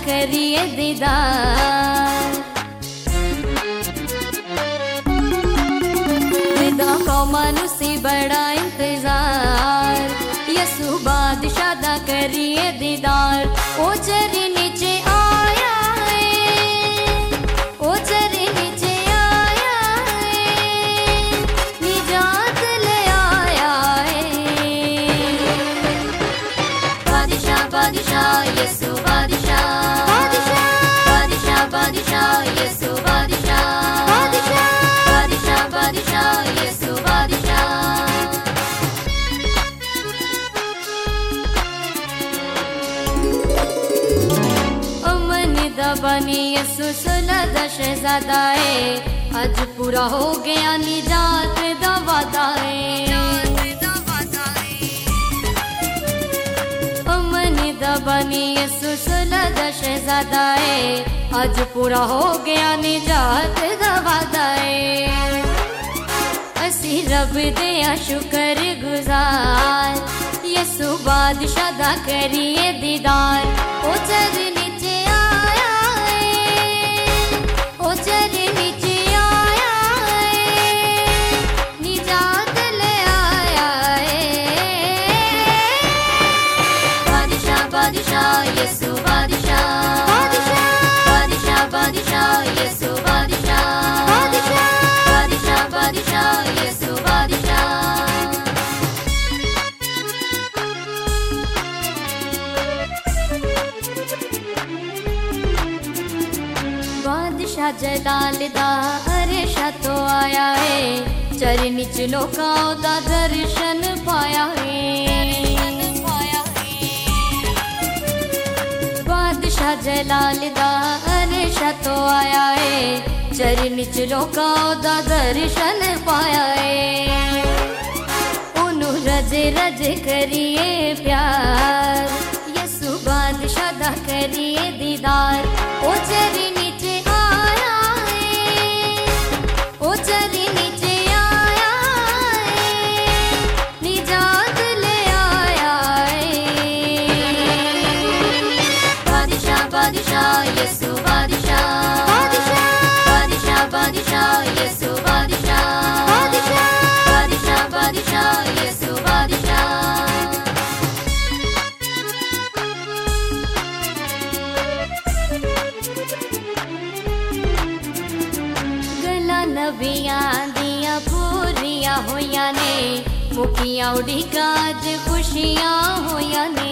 करिए दीदार। विदा को मानुसी बड़ा इंतजार, यसु बादशाह दा करिए दीदार। ओ चरी नीचे आया है, ओ चरी नीचे आया है, निजात ले आया है। बादशाह बादशाह यसु बादशाह, बादशाह बादशाह बादशाह यसु बादशाह, बादशाह बादशाह बादशाह यसु बादशाह। बनी यसु सुलद शहजादा है, आज पूरा हो गया निजात दा वादा है। अमनी दा बनी यसु सुलद शहजादा है, आज पूरा हो गया निजात दा वादा है। असी रब दिया शुक्र गुजार, यसु बादशाह दा करिए दीदार। ओ चरनी बादशाह यसु बादशाह, बादशाह बादशाह बादशाह यसु बादशाह, बादशाह बादशाह बादशाह यसु बादशाह। बादशाह जलाल दा अरशा तो आया है, चरनी च लोकां दा दर्शन पाया है। बादशाह जलाल दा अरशा तो आया है, चरनी च लोकां दा दर्शन पाया है। ओनू रज रज करिए प्यार, यसु बादशाह दा करिए दीदार। ओ चरनी नीचे आया है, ओ चरनी नीचे आया है, निजात ले आया है। बादशाह बादशाह यसु बादशाह, बादशाह बादशाह बादशाह यसु बादशाह, बादशाह बादशाह बादशाह यसु बादशाह। गला नबियां दियां पूरियां होइयां ने, मुखियां उड़ीकां च खुशियां होइयां ने।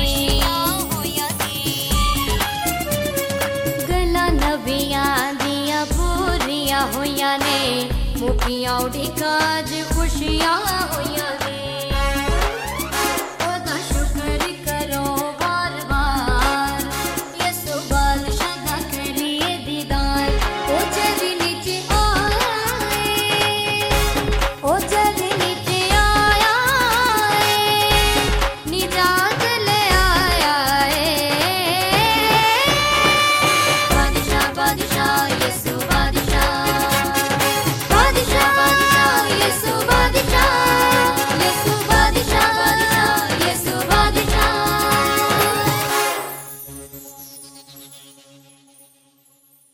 नबियां दियां पूरियां होइयां ने, मुखियां उड़ीकां च खुशियां होइयां।